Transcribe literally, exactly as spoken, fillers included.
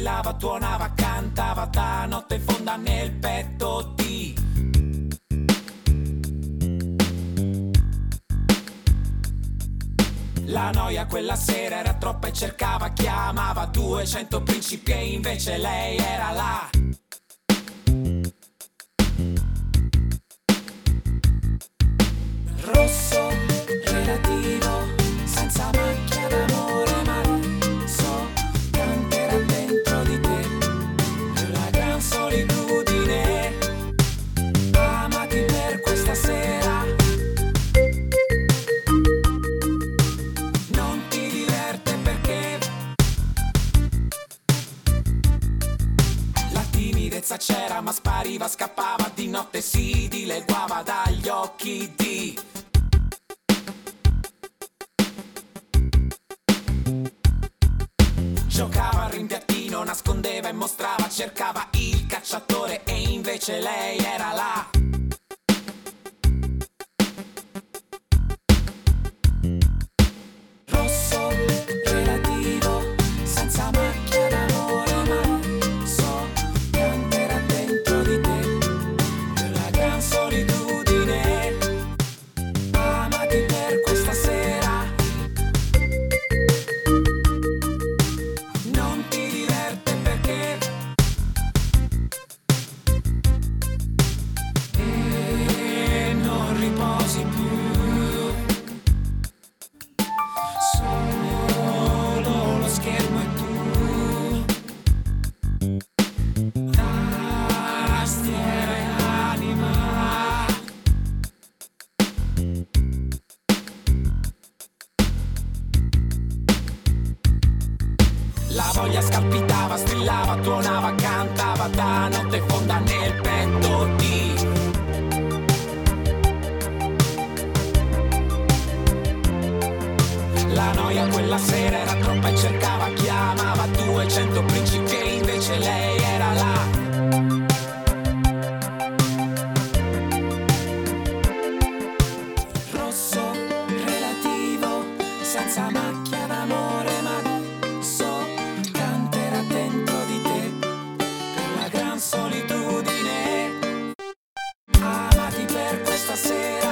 strillava, tuonava, cantava da notte fonda nel petto di la noia quella sera era troppa e cercava, chiamava duecento principi e invece lei era là. Rosso, relativo, senza macchia d'amore, ma so, canterà dentro di te la gran solitudine. Amati per questa sera, non ti diverte perché la timidezza c'era ma spariva, scappava di notte, si dileguava dagli occhi di giocava al rimpiattino, nascondeva e mostrava, cercava il cacciatore e invece lei era là. Rosso, relativo, senza macchia d'amore, ma so, canterà dentro di te la gran solitudine. Amati per questa sera, non ti diverte perché e non riposi più, solo lo schermo e tu, tastiera e anima. La voglia scalpitava, strillava, tuonava, cantava da notte fonda nel petto di la noia quella sera era troppa e cercava, chiamava duecento principi e invece lei era là. Rosso, relativo, senza macchia d'amore, ma so, canterà dentro di te per la gran solitudine. Amati per questa sera.